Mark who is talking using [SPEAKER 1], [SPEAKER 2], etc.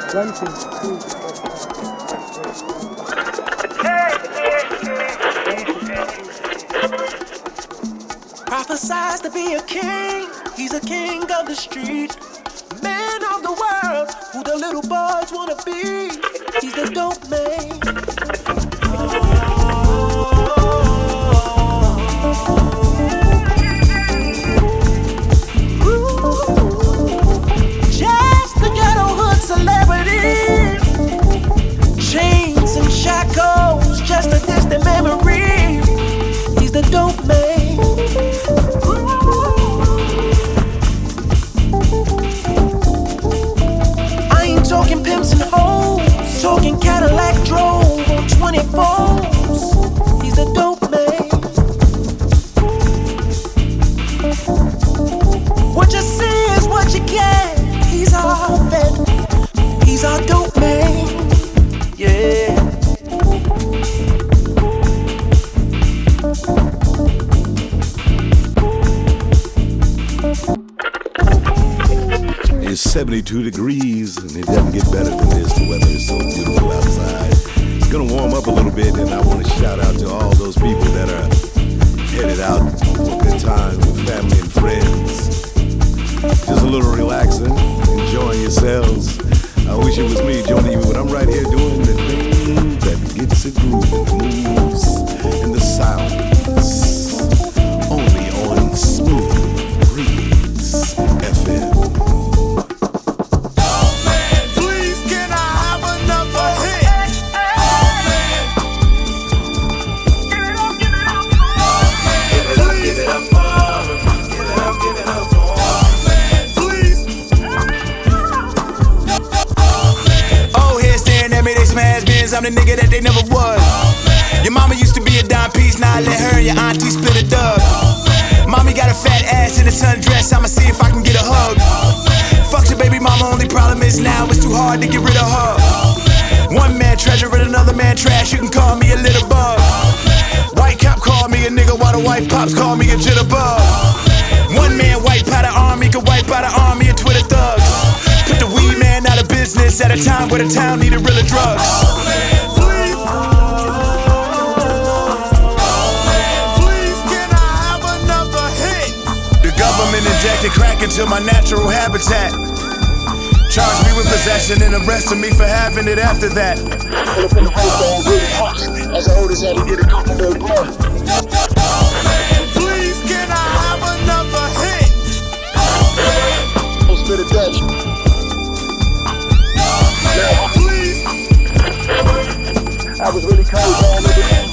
[SPEAKER 1] One, two, three, four, five.
[SPEAKER 2] Prophesies to be a king. He's a king of the street, man of the world, who the little boys wanna be. He's the dope man. Just the ghetto hood celebrity. Chains and shackles, just a distant memory. He's the dope man. I ain't talking pimps and hoes, talking Cadillac drove on 24s. He's the dope man. What you see is what you get. He's our vet. He's our dope man. Yeah.
[SPEAKER 3] It's 72 degrees and it doesn't get better than this. The weather is so beautiful outside. It's gonna warm up a little bit, and I want to shout out to all those people that are headed out for a good time with family and friends. Just a little relaxing, enjoying yourselves. I wish it was me joining you, but I'm right here doing the thing that gets it grooving, the moves and the sounds. Only on Smooth Breeze FM.
[SPEAKER 4] I'm the nigga that they never was. Your mama used to be a dime piece, now I let her and your auntie split a dub. Mommy got a fat ass in a sundress, I'ma see if I can get a hug. Fuck your baby mama, only problem is now it's too hard to get rid of her. One man treasure and another man trash, you can call me a little bug. White cop call me a nigga while the white pops call me a jitterbug. One man wipe out an army, could wipe out an army of Twitter thugs. Put the weed man out of business at a time where the town needed realer drugs. Government injected crack into my natural habitat. Charged me with possession and arrested me for having it after that.
[SPEAKER 5] Pull up in the hood, all really hot. As I hold his head, he get a couple more blood.
[SPEAKER 4] Please, can I have another hit?
[SPEAKER 5] Don't spit a Dutch. Now, please. I was really cold, man.